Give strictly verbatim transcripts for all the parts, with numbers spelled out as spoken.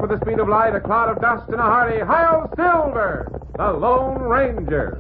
with the speed of light, a cloud of dust, and a hearty Hi-Yo Silver, the Lone Ranger.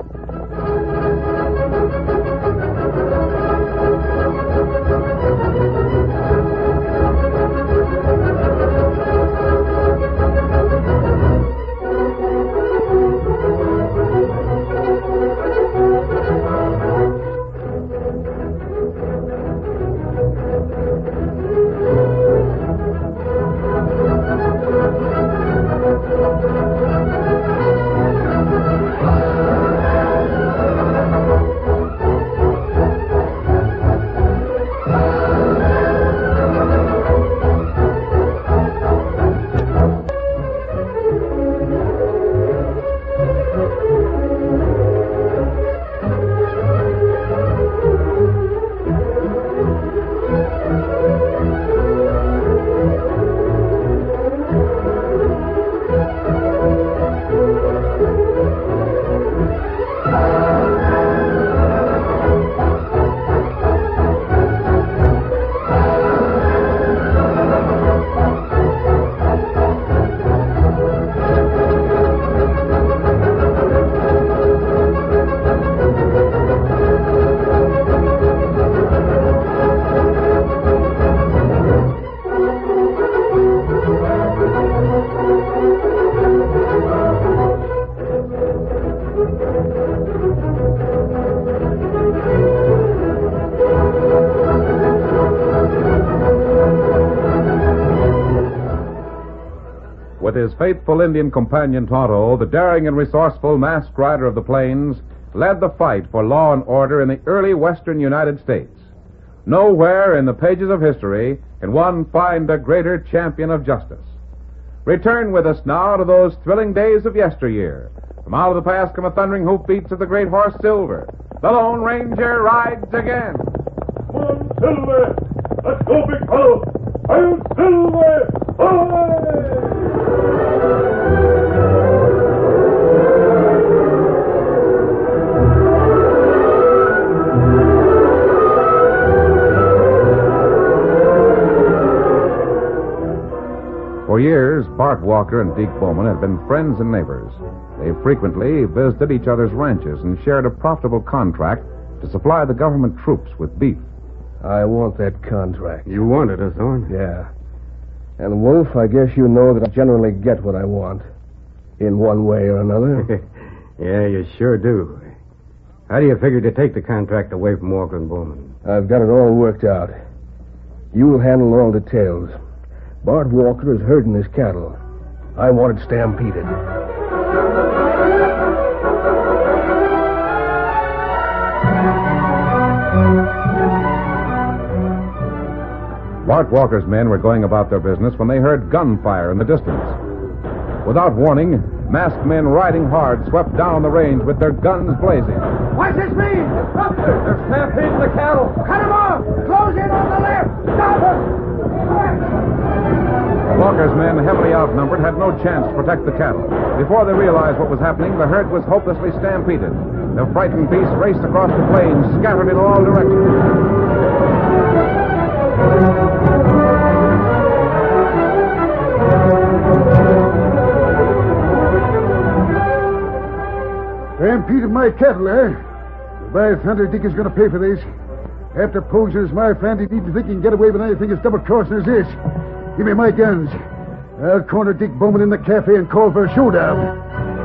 With his faithful Indian companion Tonto, the daring and resourceful masked rider of the plains led the fight for law and order in the early western United States. Nowhere in the pages of history can one find a greater champion of justice. Return with us now to those thrilling days of yesteryear. From out of the past come the thundering hoofbeats of the great horse Silver. The Lone Ranger rides again. Come on, Silver! Let's go, big fellow! I'll Silver! Away! For years, Bart Walker and Deke Bowman had been friends and neighbors. They frequently visited each other's ranches and shared a profitable contract to supply the government troops with beef. I want that contract. You wanted it, Thorne? Yeah. And, Wolf, I guess you know that I generally get what I want. In one way or another. Yeah, you sure do. How do you figure to take the contract away from Walker and Bowman? I've got it all worked out. You'll handle all details. Bart Walker is herding his cattle. I want it stampeded. Bart Walker's men were going about their business when they heard gunfire in the distance. Without warning, masked men riding hard swept down the range with their guns blazing. What's this mean? They're stampeding the cattle. Cut them off! Close in on the left! Stop them! Walker's men, heavily outnumbered, had no chance to protect the cattle. Before they realized what was happening, the herd was hopelessly stampeded. The frightened beasts raced across the plains, scattered in all directions. Stampeded my cattle, eh? By thunder, Dick is going to pay for this. After posing as my friend, he needn't think he can get away with anything as double-crossing as this. Give me my guns. I'll corner Dick Bowman in the cafe and call for a showdown.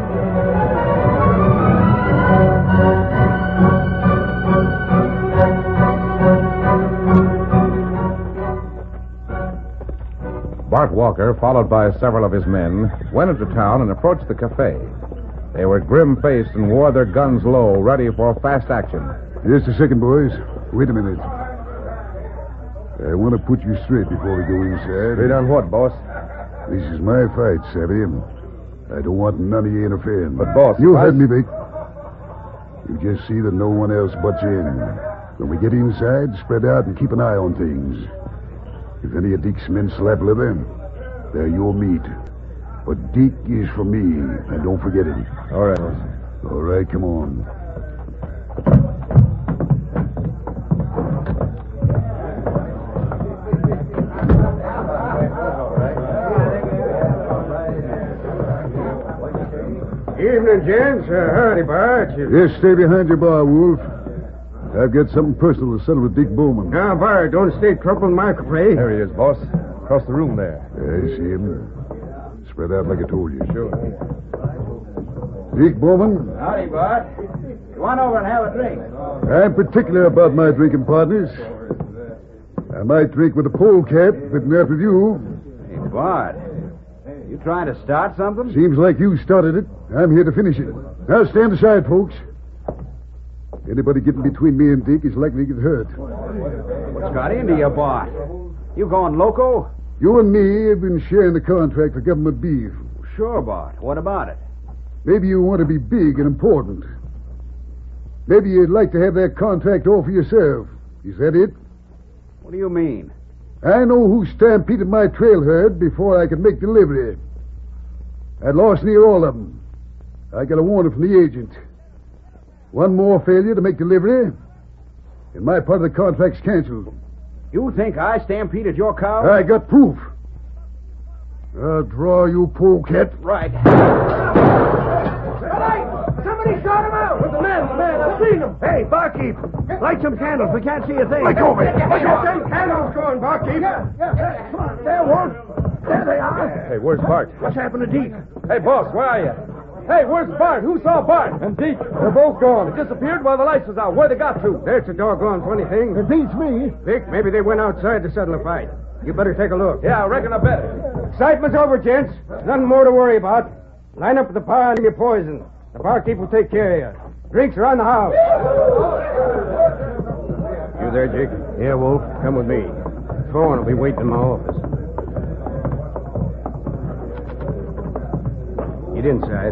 Bart Walker, followed by several of his men, went into town and approached the cafe. They were grim-faced and wore their guns low, ready for fast action. Just a second, boys. Wait a minute. I want to put you straight before we go inside. Straight on what, boss? This is my fight, savvy? I don't want none of you interfering. But, boss... You I... heard me, Vic. You just see that no one else butts in. When we get inside, spread out and keep an eye on things. If any of Deke's men slap leather, they're your meat. But Deke is for me, and don't forget it. All right, boss. All right, come on. Evening, gents. Uh, howdy, Bart. You... Yes, stay behind your bar, Wolf. I've got something personal to settle with Dick Bowman. Now, Bart, don't stay troubling my play. There he is, boss. Across the room there. I see him. Spread out like I told you. Sure. Dick Bowman, Howdy, Bart. Come on over and have a drink. I'm particular about my drinking partners. I might drink with a polecat if it met with you. Hey, Bart. You trying to start something? Seems like you started it. I'm here to finish it. Now stand aside, folks. Anybody getting between me and Dick is likely to get hurt. What's got into you, Bart? You going loco? You and me have been sharing the contract for government beef. Sure, Bart. What about it? Maybe you want to be big and important. Maybe you'd like to have that contract all for yourself. Is that it? What do you mean? I know who stampeded my trail herd before I could make delivery. I'd lost near all of them. I got a warning from the agent. One more failure to make delivery, and my part of the contract's canceled. You think I stampeded your cow? I got proof. I'll draw you, polecat. Right. Somebody shot him out! With the man, the man, I've seen him! Hey, barkeep, light some candles. We can't see a thing. Let go of me. Let go. Get them candles going, barkeep. Yeah, yeah, yeah. Come on, there, Wolf. There they are. Hey, where's Bart? What's happened to Deke? Hey, boss, where are you? Hey, where's Bart? Who saw Bart? And Deke. They're both gone. They disappeared while the lights was out. Where they got to? That's a doggone funny thing. It beats me. Vic, maybe they went outside to settle a fight. You better take a look. Yeah, I reckon I better. Excitement's over, gents. Nothing more to worry about. Line up at the bar and give me poison. The barkeep will take care of you. Drinks are on the house. You there, Jake? Yeah, Wolf. Come with me. Thorne will be waiting in my office. Get inside.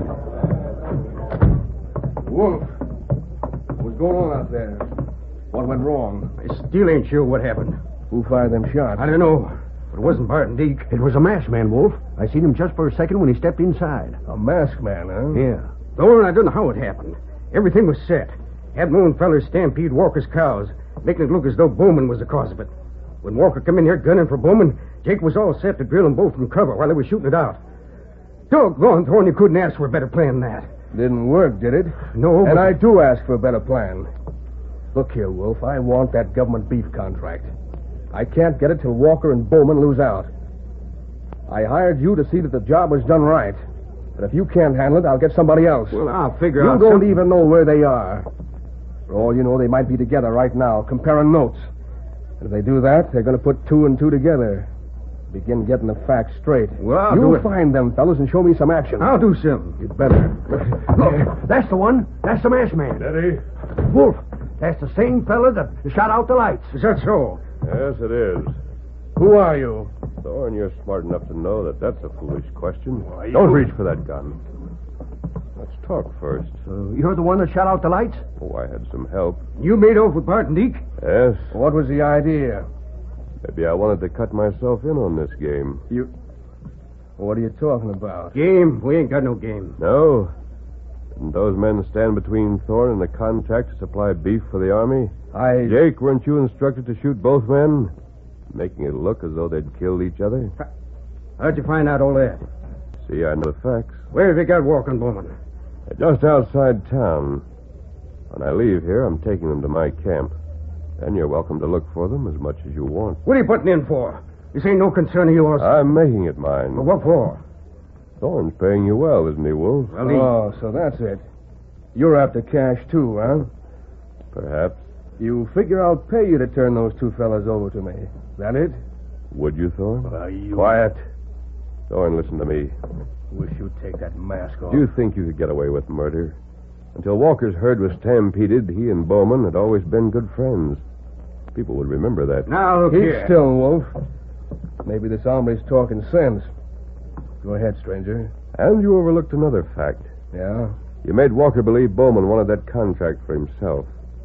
Wolf, what's going on out there? What went wrong? I still ain't sure what happened. Who fired them shots? I don't know. But it wasn't Bart and Deke. It was a masked man, Wolf. I seen him just for a second when he stepped inside. A masked man, huh? Yeah. Thorne, I don't know how it happened. Everything was set. Had my own fellers stampede Walker's cows, making it look as though Bowman was the cause of it. When Walker come in here gunning for Bowman, Jake was all set to drill them both from cover while they were shooting it out. Doggone, Thorne, you couldn't ask for a better plan than that. Didn't work, did it? No, And but... I do ask for a better plan. Look here, Wolf, I want that government beef contract. I can't get it till Walker and Bowman lose out. I hired you to see that the job was done right. But if you can't handle it, I'll get somebody else. Well, I'll figure You out don't something. even know where they are. For all you know, they might be together right now, comparing notes. And if they do that, they're going to put two and two together. Begin getting the facts straight. Well, I'll you do it. find them, fellas, and show me some action. I'll do something. You better. Look, that's the one. That's the masked man. Steady. Wolf, that's the same fella that shot out the lights. Is that so? Yes, it is. Who are you? Thorne, you're smart enough to know that that's a foolish question. you- Don't reach for that gun. Let's talk first. Uh, you're the one that shot out the lights? Oh, I had some help. You made off with Bart and Deke? Yes. What was the idea? Maybe I wanted to cut myself in on this game. You. What are you talking about? Game? We ain't got no game. No. Didn't those men stand between Thorne and the contract to supply beef for the army? I. Jake, weren't you instructed to shoot both men? Making it look as though they'd killed each other? How'd you find out all that? See, I know the facts. Where have you got Walker and Bowman? They're just outside town. When I leave here, I'm taking them to my camp. Then you're welcome to look for them as much as you want. What are you putting in for? This ain't no concern of yours. I'm making it mine. Well, what for? Thorne's paying you well, isn't he, Wolf? Well, he... Oh, so that's it. You're after cash, too, huh? Perhaps. You figure I'll pay you to turn those two fellas over to me. That it? Would you, Thorne? Uh, you... Quiet. Thorne, listen to me. Wish you'd take that mask off. Do you think you could get away with murder? Until Walker's herd was stampeded, he and Bowman had always been good friends. People would remember that. Now, look Keep here. still, Wolf. Maybe this hombre's talking sense. Go ahead, stranger. And you overlooked another fact. Yeah? You made Walker believe Bowman wanted that contract for himself.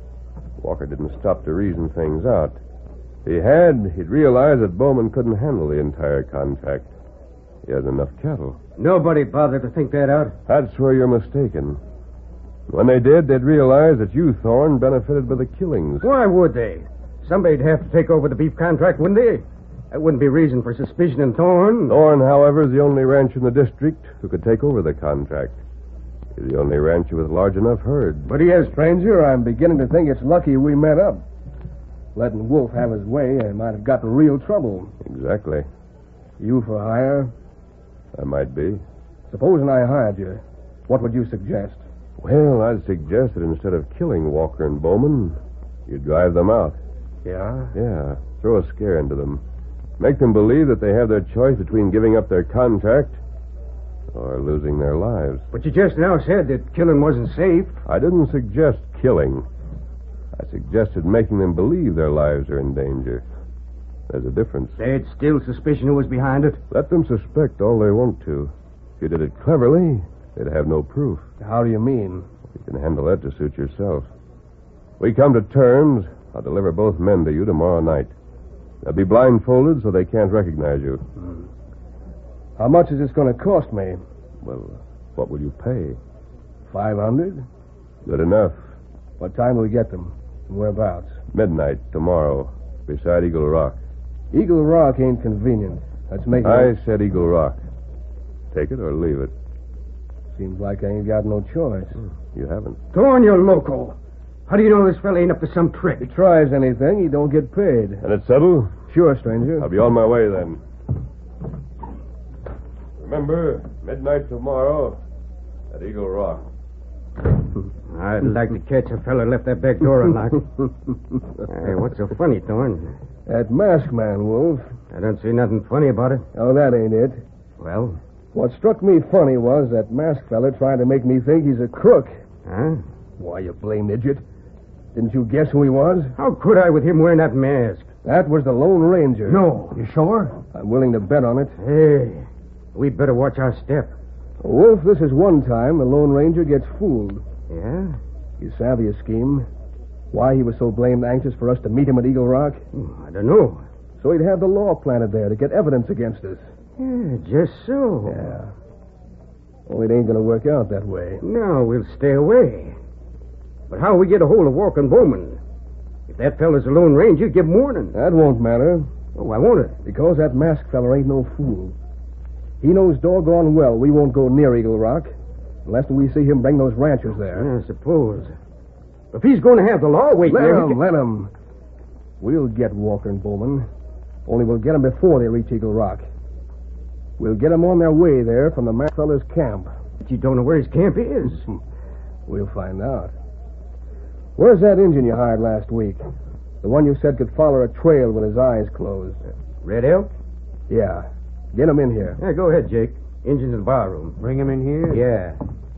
Walker didn't stop to reason things out. If he had, he'd realize that Bowman couldn't handle the entire contract. He has enough cattle. Nobody bothered to think that out. That's where you're mistaken. When they did, they'd realize that you, Thorne, benefited by the killings. Why would they? Somebody'd have to take over the beef contract, wouldn't they? That wouldn't be reason for suspicion in Thorne. Thorne, however, is the only ranch in the district who could take over the contract. You're the only rancher with large enough herd. But he is, stranger. I'm beginning to think it's lucky we met up. Letting Wolf have his way, I might have got in real trouble. Exactly. You for hire? I might be. Supposing I hired you, what would you suggest? Well, I'd suggest that instead of killing Walker and Bowman, you drive them out. Yeah? Yeah. Throw a scare into them. Make them believe that they have their choice between giving up their contract or losing their lives. But you just now said that killing wasn't safe. I didn't suggest killing. I suggested making them believe their lives are in danger. There's a difference. They'd still suspicion who was behind it. Let them suspect all they want to. If you did it cleverly, they'd have no proof. How do you mean? You can handle that to suit yourself. We come to terms. I'll deliver both men to you tomorrow night. They'll be blindfolded so they can't recognize you. Hmm. How much is this going to cost me? Well, what will you pay? Five hundred? Good enough. What time will we get them? And whereabouts? Midnight tomorrow, beside Eagle Rock. Eagle Rock ain't convenient. That's making... I it... said Eagle Rock. Take it or leave it. Seems like I ain't got no choice. You haven't. Thorne, you're loco. How do you know this fella ain't up to some trick? If he tries anything, he don't get paid. And it's settled? Sure, stranger. I'll be on my way then. Remember, midnight tomorrow at Eagle Rock. I'd like to catch a fella left that back door unlocked. Hey, what's so funny, Thorne? That masked man, Wolf. I don't see nothing funny about it. Oh, that ain't it. Well? What struck me funny was that masked fella trying to make me think he's a crook. Huh? Why, you blamed idiot. Didn't you guess who he was? How could I with him wearing that mask? That was the Lone Ranger. No. You sure? I'm willing to bet on it. Hey, we'd better watch our step. Wolf, this is one time the Lone Ranger gets fooled. Yeah? You savvy his scheme? Why he was so blamed anxious for us to meet him at Eagle Rock? Hmm, I don't know. So he'd have the law planted there to get evidence against us. Yeah, just so. Yeah. Only it ain't going to work out that way. No, we'll stay away. But how we get a hold of Walker and Bowman? If that fella's a Lone Ranger, give him warning. That won't matter. Oh, why won't it? Because that masked fella ain't no fool. He knows doggone well we won't go near Eagle Rock unless we see him bring those ranchers there. I suppose. If he's going to have the law wait let there... him, Can... let him. We'll get Walker and Bowman. Only we'll get them before they reach Eagle Rock. We'll get them on their way there from the masked fella's camp. But you don't know where his camp is. We'll find out. Where's that Indian you hired last week? The one you said could follow a trail with his eyes closed. Red Elk? Yeah. Get him in here. Yeah, go ahead, Jake. Engine's in the bar room. Bring him in here? Yeah.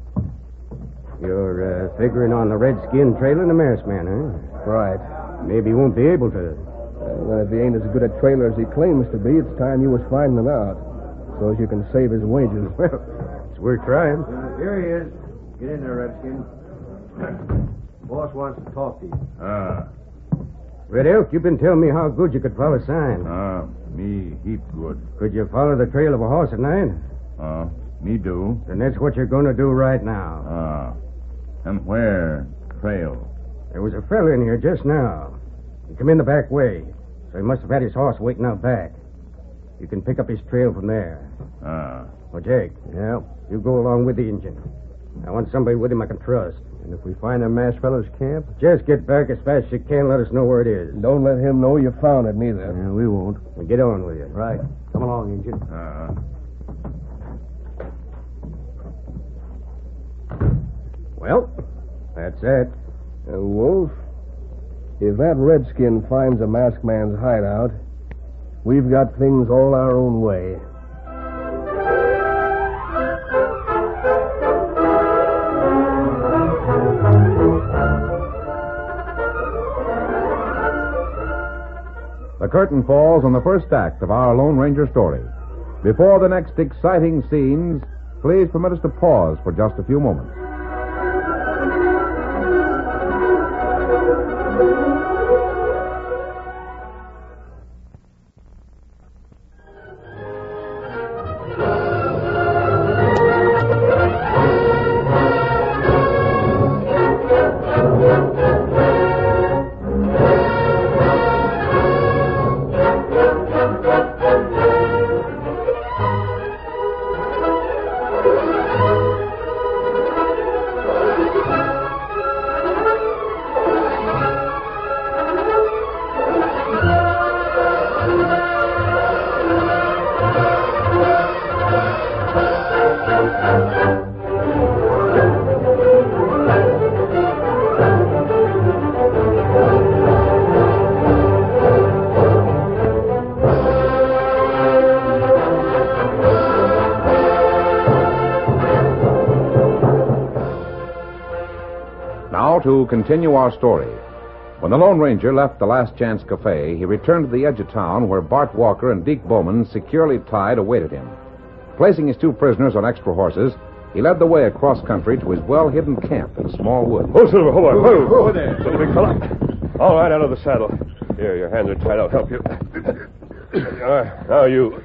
You're uh, figuring on the Redskin trail and the masked man, huh? Right. Maybe he won't be able to. Well, if he ain't as good a trailer as he claims to be, it's time you was finding him out. So as you can save his wages. Well, it's worth trying. Uh, here he is. Get in there, Redskin. Boss wants to talk to you. Ah, Red Elk, you've been telling me how good you could follow sign. ah, me heap good. Could you follow the trail of a horse at night? Ah, me do. Then that's what you're going to do right now. Ah, and where? Trail. There was a fella in here just now. He come in the back way, so he must have had his horse waiting out back. You can pick up his trail from there. Ah, Well, Jake. Yeah? You go along with the engine. I want somebody with him I can trust. And if we find a masked fella's camp, Just get back as fast as you can. Let us know where it is. don't let him know you found it, neither. Yeah, we won't. Well, get on with you. Right. Come along, Injun. ah. Well, that's that. Uh, Wolf, if that redskin finds a masked man's hideout, we've got things all our own way. The curtain falls on the first act of our Lone Ranger story. Before the next exciting scenes, please permit us to pause for just a few moments. to continue our story. When the Lone Ranger left the Last Chance Cafe, he returned to the edge of town where Bart Walker and Deke Bowman, securely tied, awaited him. Placing his two prisoners on extra horses, he led the way across country to his well-hidden camp in a small woods. Oh, Silver, hold on. Whoa, whoa there. Little big fella. All right, out of the saddle. Here, your hands are tied. I'll help you. Uh, now you.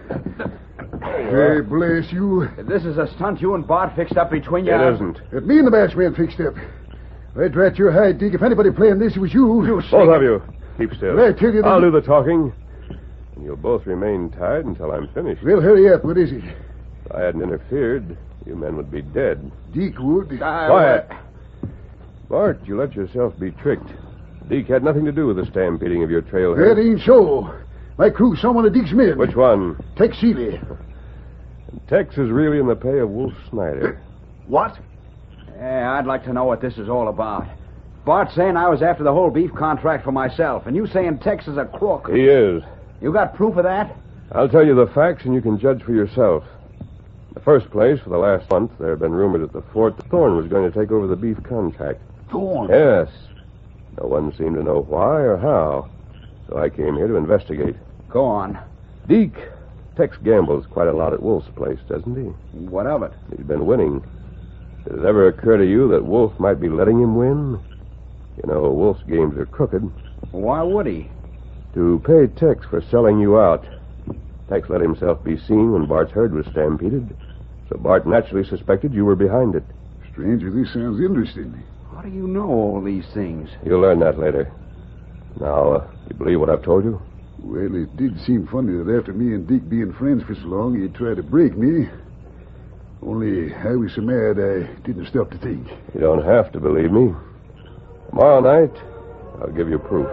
Hey, bless you. This is a stunt you and Bart fixed up between you. It isn't. It me and the masked man fixed up. I'd rat your hide, Deke. If anybody playing this, it was you. You Both of you. Keep still. Well, I tell you that- I'll do the talking. And you'll both remain tied until I'm finished. Well, hurry up. What is it? If I hadn't interfered, you men would be dead. Deke would. Quiet. Bart, you let yourself be tricked. Deke had nothing to do with the stampeding of your trailhead. That ain't so. My crew saw one of Deke's men. Which one? Tex Seeley. Tex is really in the pay of Wolf Snyder. What? Yeah, I'd like to know what this is all about. Bart saying I was after the whole beef contract for myself, and you saying Tex is a crook. He is. You got proof of that? I'll tell you the facts, and you can judge for yourself. In the first place, for the last month, there had been rumored at the fort that Thorne was going to take over the beef contract. Thorne? Yes. No one seemed to know why or how, so I came here to investigate. Go on. Deke, Tex gambles quite a lot at Wolf's place, doesn't he? What of it? He's been winning. Did it ever occur to you that Wolf might be letting him win? You know, Wolf's games are crooked. Why would he? To pay Tex for selling you out. Tex let himself be seen when Bart's herd was stampeded, so Bart naturally suspected you were behind it. Stranger, this sounds interesting. How do you know all these things? You'll learn that later. Now, uh, you believe what I've told you? Well, it did seem funny that after me and Deke being friends for so long, he'd try to break me. Only I was so mad I didn't stop to think. You don't have to believe me. Tomorrow night, I'll give you proof.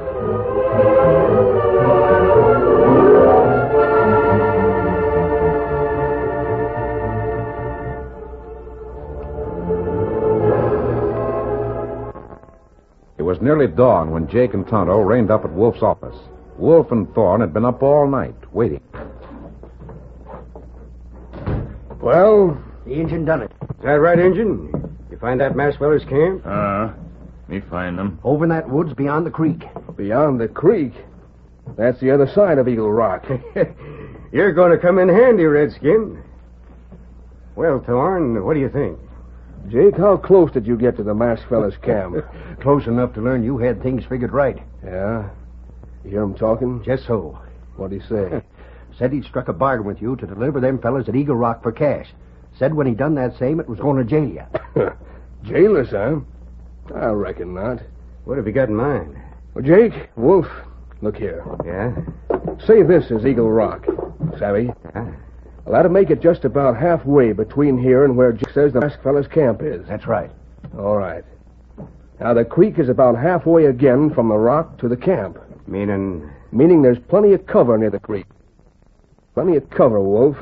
It was nearly dawn when Jake and Tonto reined up at Wolf's office. Wolf and Thorne had been up all night, waiting. Well, The engine done it. is that right, Injun? You find that masked feller's camp? Uh, me find them. Over in that woods beyond the creek. Beyond the creek. That's the other side of Eagle Rock. You're going to come in handy, Redskin. Well, Thorne, what do you think? Jake, how close did you get to the masked feller's camp? Close enough to learn you had things figured right. Yeah? You hear him talking? Just so. What'd he say? Said he'd struck a bargain with you to deliver them fellas at Eagle Rock for cash. Said when he done that same, it was going to jail you. Jail us, huh? I reckon not. What have you got in mind? Well, Jake, Wolf, look here. Yeah? Say this is Eagle Rock. Savvy? Yeah. Well, that'll make it just about halfway between here and where Jake says the masked fella's camp is. That's right. All right. Now, the creek is about halfway again from the rock to the camp. Meaning? Meaning there's plenty of cover near the creek. Plenty of cover, Wolf,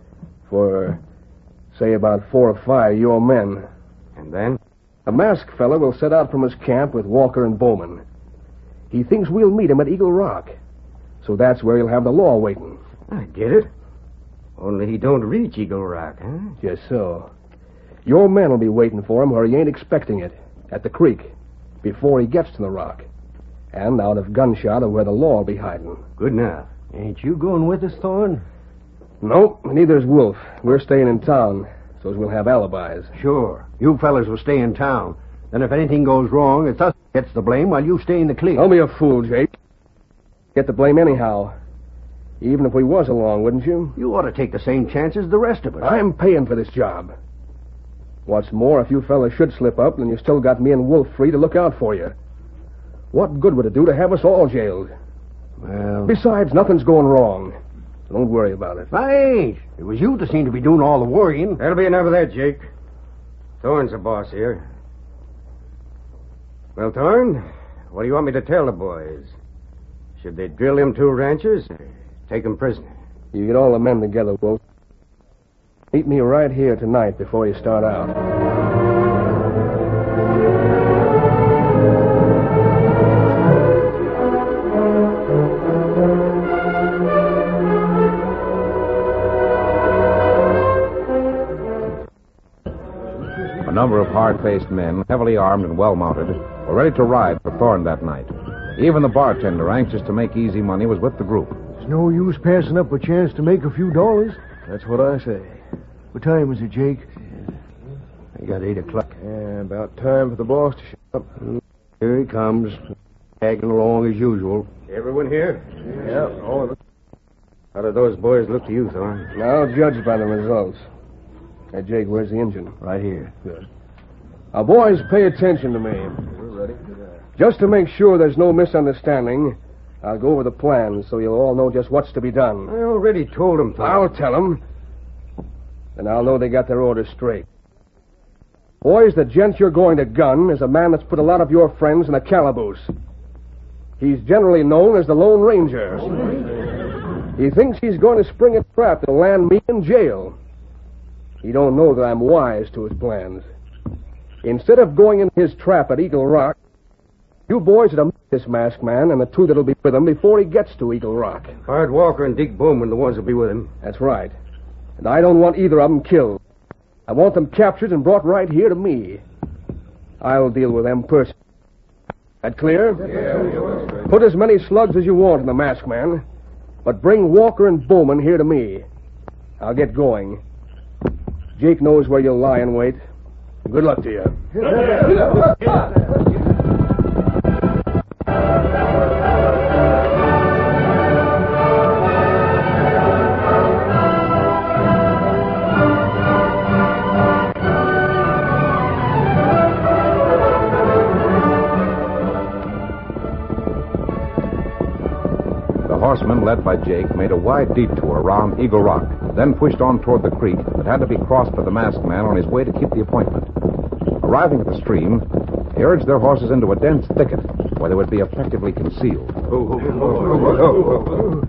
for, say, about four or five of your men. And then? The masked fella will set out from his camp with Walker and Bowman. He thinks we'll meet him at Eagle Rock. So that's where he'll have the law waiting. I get it. Only he don't reach Eagle Rock, huh? Just so. Your men will be waiting for him where he ain't expecting it, at the creek, before he gets to the rock. And out of gunshot of where the law will be hiding. Good enough. Ain't you going with us, Thorne? Nope, neither's Wolf. We're staying in town, so as we'll have alibis. Sure. You fellas will stay in town. Then if anything goes wrong, it's us that gets the blame while you stay in the clear. Don't be a fool, Jake. Get the blame anyhow. Even if we was along, wouldn't you? You ought to take the same chances as the rest of us. I'm paying for this job. What's more, if you fellas should slip up, then you still got me and Wolf free to look out for you. What good would it do to have us all jailed? Well... Besides, nothing's going wrong. So don't worry about it. I ain't. It was you that seemed to be doing all the worrying. That'll be enough of that, Jake. Thorne's the boss here. Well, Thorne, what do you want me to tell the boys? Should they drill them two ranchers or take them prisoner? You get all the men together, Wolf. Meet me right here tonight before you start out. A number of hard-faced men, heavily armed and well-mounted, were ready to ride for Thorne that night. Even the bartender, anxious to make easy money, was with the group. It's no use passing up a chance to make a few dollars. That's what I say. What time is it, Jake? I got eight o'clock. Yeah, about time for the boss to show up. Here he comes, tagging along as usual. Everyone here? Yeah, all of it. How do those boys look to you, Thorne? I'll judge by the results. Hey, Jake, where's the engine? Right here. Good. Now, boys, pay attention to me. We're ready. Just to make sure there's no misunderstanding, I'll go over the plans so you'll all know just what's to be done. I already told them, Thorne. I'll tell them. And I'll know they got their orders straight. Boys, the gent you're going to gun is a man that's put a lot of your friends in a calaboose. He's generally known as the Lone Ranger. He thinks he's going to spring a trap that'll land me in jail. He don't know that I'm wise to his plans. Instead of going in his trap at Eagle Rock, you boys are to meet this masked man and the two that'll be with him before he gets to Eagle Rock. Bart Walker and Dick Bowman, the ones that'll be with him. That's right. And I don't want either of them killed. I want them captured and brought right here to me. I'll deal with them personally. That clear? Yeah. Put as many slugs as you want in the masked man, but bring Walker and Bowman here to me. I'll get going. Jake knows where you'll lie in wait. Good luck to you. The horsemen, led by Jake, made a wide detour around Eagle Rock, then pushed on toward the creek that had to be crossed by the masked man on his way to keep the appointment. Arriving at the stream, they urged their horses into a dense thicket where they would be effectively concealed. Oh, oh, oh, oh, oh.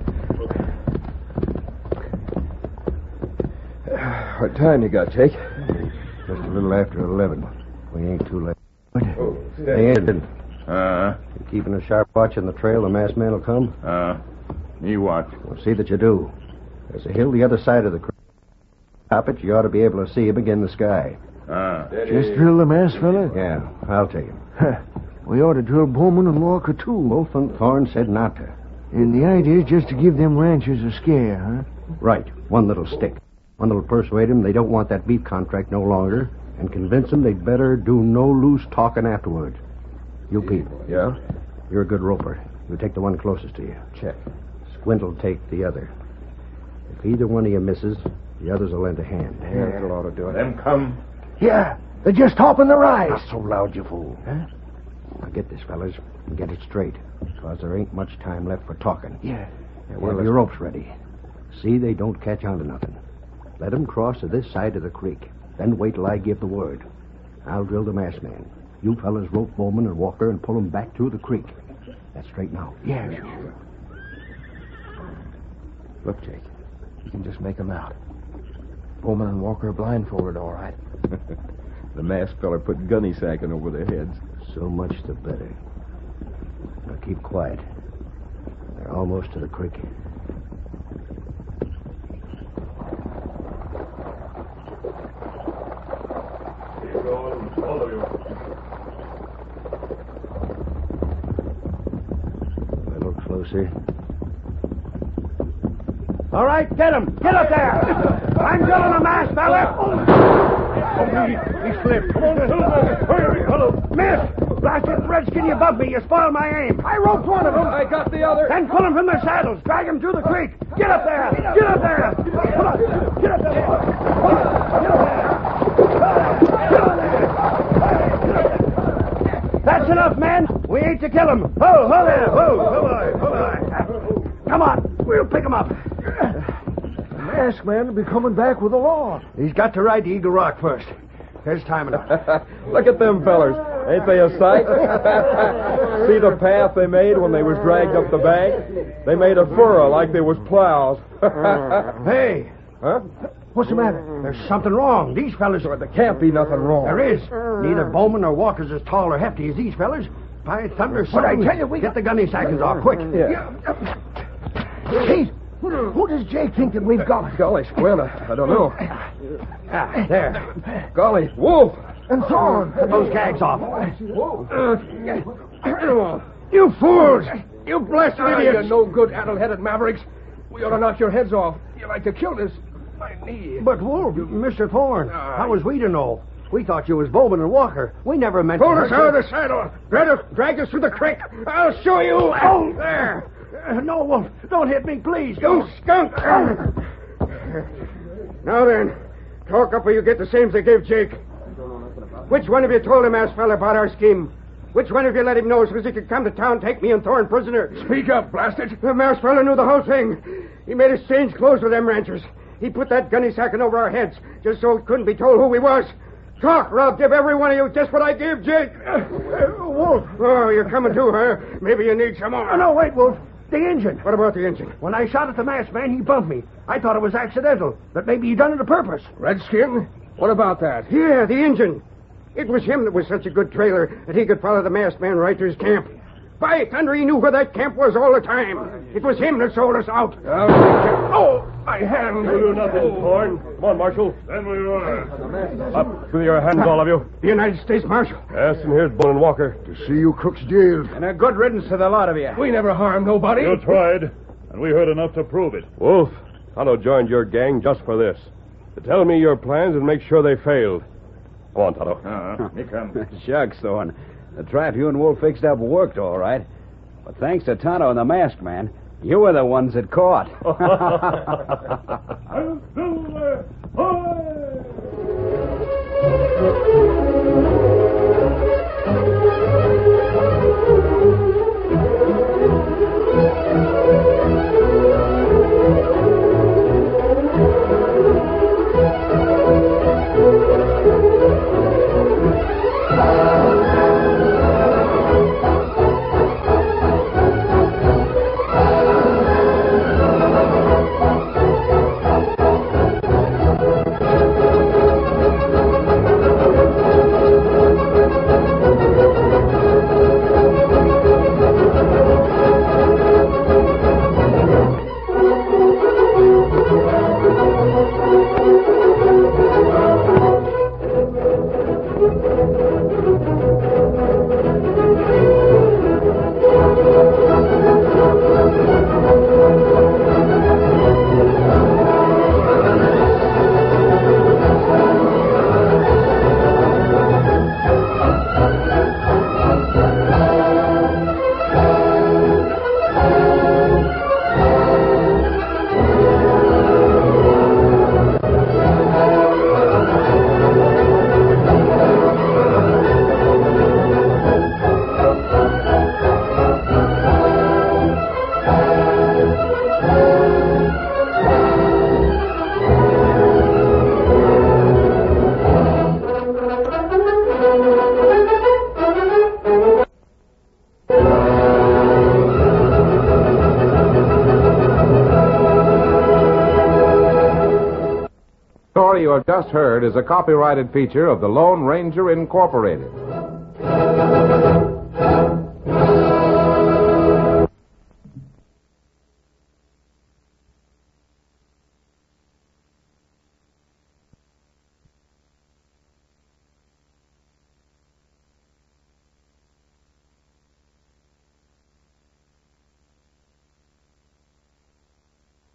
What time you got, Jake? Just a little after eleven. We ain't too late. Oh, Hey, Ed, Uh, you keeping a sharp watch on the trail? The masked man will come? uh, me watch. Well, see that you do. There's a hill the other side of the creek. Top it, you ought to be able to see him again in the sky. Uh, Just drill the masked fella? Yeah, I'll take him. We ought to drill Bowman and Walker, too. Both and Thorne said not to. And the idea is just to give them ranchers a scare, huh? Right. One little stick. One that'll persuade them they don't want that beef contract no longer, and convince them they'd better do no loose talking afterward. You, Pete. Yeah? You're a good roper. You take the one closest to you. Check. Squint'll take the other. If either one of you misses, the others will lend a hand. Yeah, that'll ought to do it. them come. Yeah, they're just hopping the rise. Not so loud, you fool. Huh? Now get this, fellas, and get it straight, because there ain't much time left for talking. Yeah. Yeah, well, have your ropes ready. See they don't catch on to nothing. Let them cross to this side of the creek. Then wait till I give the word. I'll drill the masked man. You fellas rope Bowman and Walker and pull them back through the creek. That's straight now. Yeah, sure. Look, Jake. You can just make them out. Bowman and Walker are blindfolded, all right. The masked fella put gunny sacking over their heads. So much the better. Now keep quiet. They're almost to the creek. All of you. A little closer. All right, get him. Get up there. I'm drilling a masked fella. Oh, he, he slipped. Come on, hurry, hello. Miss! Blasted redskin, you bugged me. You spoiled my aim. I roped one of them. I got the other. Then pull them from their saddles. Drag them through the creek. Get up there. Get up there. Come on. Get up there. Get up there. Get up there. That's enough, men. We ain't to kill him. Ho, ho there. Ho, ho, ho, ho. Come on. We'll pick him up. The masked man will be coming back with the law. He's got to ride to Eagle Rock first. There's time enough. Look at them fellers. Ain't they a sight? See the path they made when they was dragged up the bank? They made a furrow like they was plows. Hey, Huh? what's the matter? There's something wrong. These fellas... There can't be nothing wrong. There is. Neither Bowman nor Walker's as tall or hefty as these fellas. By thunder, son. I tell you, we- Get the gunny sackings off, quick. Yeah. Pete, who does Jake think that we've got? Golly, Squint, I, I don't know. Ah, there. Golly, Wolf! And Thorne. Put those gags off. Uh, you fools! You blasted uh, idiots! You're no good, addle-headed mavericks. We ought to knock your heads off. You like to kill this. My knee. But, Wolf, Mister Thorne, uh, how was we to know? We thought you was Bowman and Walker. We never meant Pull to... us out of the saddle. Drag us, drag us through the creek. I'll show you. Oh, there. Uh, no, Wolf. Don't hit me, please. You skunk. Now then, talk up or you get the same as they gave Jake. Which one of you told him, ass fella, about our scheme? Which one of you let him know so as he could come to town, take me and Thorne prisoner? Speak up, blast it. The masked fella knew the whole thing. He made us change clothes with them ranchers. He put that gunny sacking over our heads just so it couldn't be told who we was. Talk, or I'll give every one of you just what I gave Jake. Uh, uh, Wolf. Oh, you're coming too, huh? Maybe you need some more. Oh, no, wait, Wolf. The engine. What about the engine? When I shot at the masked man, he bumped me. I thought it was accidental, but maybe he done it on purpose. Redskin? What about that? Yeah, the engine. It was him that was such a good trailer that he could follow the masked man right to his camp. By thunder, he knew where that camp was all the time. It was him that sold us out. Oh, my hand. You'll do nothing, Thorne. Come on, Marshal. Then we will. Up with your hands, all of you. The United States Marshal. Yes, and here's Bowman Walker. To see you crooks jailed. And a good riddance to the lot of you. We never harmed nobody. You tried, and we heard enough to prove it. Wolf, Tonto joined your gang just for this. To tell me your plans and make sure they failed. Come on, Tonto. Uh-huh. Here comes. Shucks, Thorne. The trap you and Wolf fixed up worked all right. But thanks to Tonto and the masked man, you were the ones that caught. You have just heard is a copyrighted feature of the Lone Ranger Incorporated.